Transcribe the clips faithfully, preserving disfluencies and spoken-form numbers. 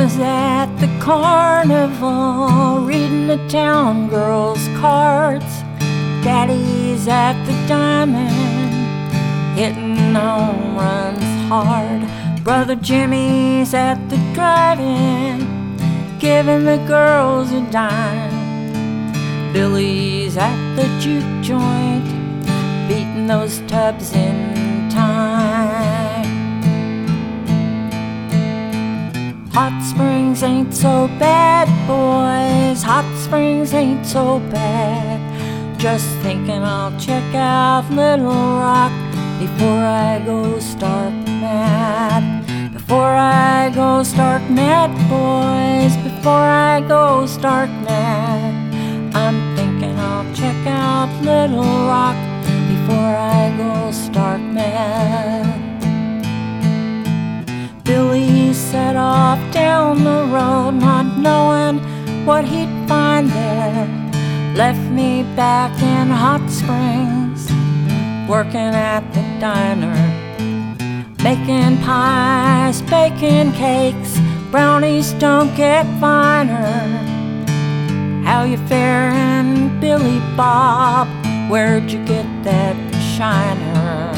Mama's at the carnival reading the town girls' cards. Daddy's at the diamond hitting home runs hard. Brother Jimmy's at the drive-in giving the girls a dime. Billy's at the juke joint beating those tubs in time. Hot Springs ain't so bad, boys. Hot Springs ain't so bad. Just thinking I'll check out Little Rock before I go stark mad. Before I go stark mad, boys. Before I go stark mad. I'm thinking I'll check out Little Rock before I go stark mad. Billy set off down the road, not knowing what he'd find there. Left me back in Hot Springs, working at the diner, making pies, baking cakes. Brownies don't get finer. How you faring, Billy Bob? Where'd you get that shiner?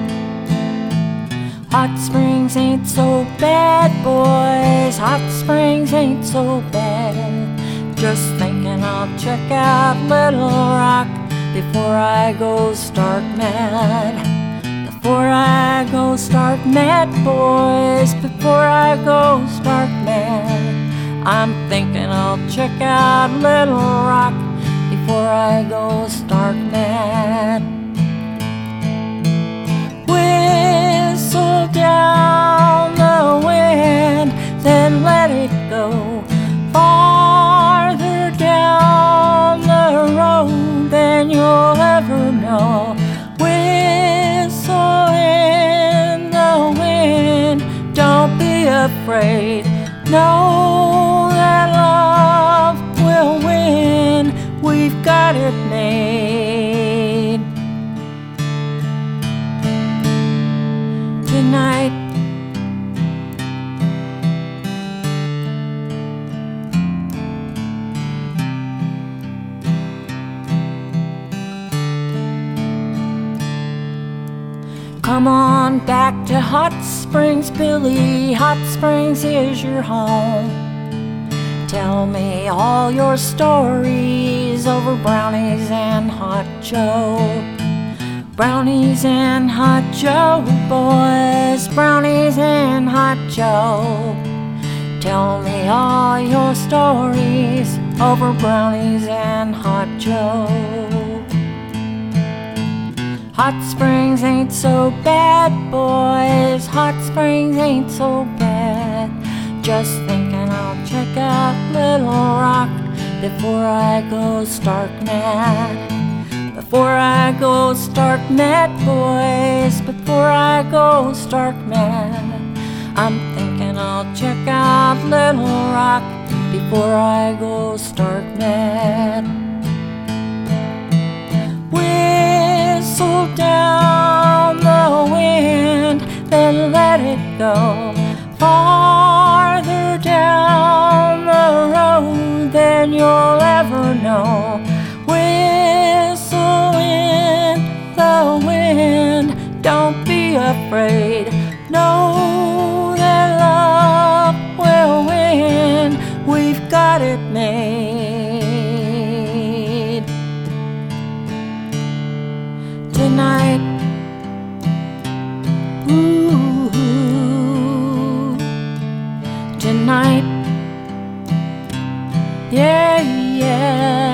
Hot Springs ain't so bad, boys. Hot Springs ain't so bad. Just thinking I'll check out Little Rock before I go stark mad. Before I go stark mad, boys. Before I go stark mad. I'm thinking I'll check out Little Rock before I go stark mad. Whistle down the wind, then let it go farther down the road than you'll ever know. Whistle in the wind, don't be afraid. Know that love will win. We've got it made. Tonight, come on back to Hot Springs, Billy. Hot Springs is your home. Tell me all your stories over brownies and Hot Joe. Brownies and Hot Joe, boys. Brownies and Hot Joe. Tell me all your stories over brownies and Hot Joe. Hot Springs ain't so bad, boys. Hot Springs ain't so bad. Just thinking I'll check out Little Rock before I go stark mad. Before I go stark mad, boys. Before I go stark mad. I'm thinking I'll check out Little Rock before I go stark mad. Whistle down the wind, then let it go farther down the road than you'll ever know. Whistle in the wind, don't be afraid. Know that love will win. We've got it made. Tonight, ooh, tonight, yeah, yeah.